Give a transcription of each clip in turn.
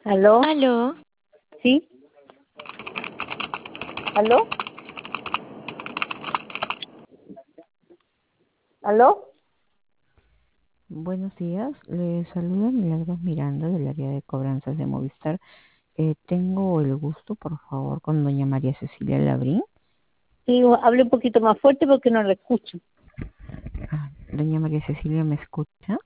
¿Aló? Aló, ¿Sí? ¿Aló? ¿Aló? Buenos días, le saluda Milagros Miranda del área de cobranzas de Movistar. Tengo el gusto, por favor, con doña María Cecilia Labrín. Sí, hable un poquito más fuerte porque no lo escucho. Doña María Cecilia, ¿me escucha?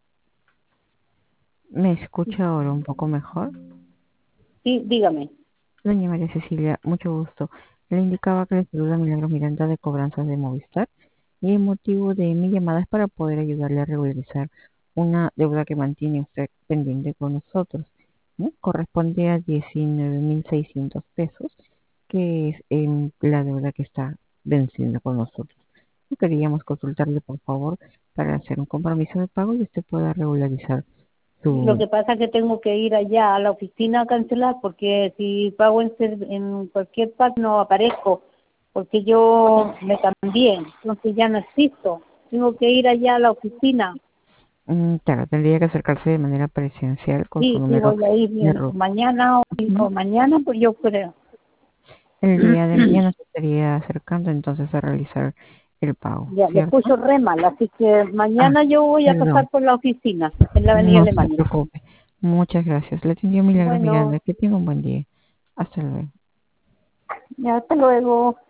¿Me escucha ahora un poco mejor? Sí, dígame. Doña María Cecilia, mucho gusto. Le indicaba que le saluda Milagros Miranda de cobranzas de Movistar y el motivo de mi llamada es para poder ayudarle a regularizar una deuda que mantiene usted pendiente con nosotros, ¿no? Corresponde a 19.600 pesos, que es la deuda que está venciendo con nosotros. Queríamos consultarle, por favor, para hacer un compromiso de pago y usted pueda regularizar Lo su... que pasa es que tengo que ir allá a la oficina a cancelar porque si pago en cualquier parte no aparezco porque yo me cambié, entonces ya no existo. Tengo que ir allá a la oficina. Claro, tendría que acercarse de manera presencial con su Sí, número voy a ir de bien. RUT. Mañana o mañana, pues yo creo. El día de mañana se estaría acercando entonces a realizar el pago, Ya, le ¿cierto? escucho re mal, así que Ah, mañana yo voy a perdón, pasar por la oficina en la Avenida no se Alemania. preocupe. Muchas gracias. Le atendió Milagros Bueno, Miranda. Que tenga un buen día. Hasta luego. ya hasta luego.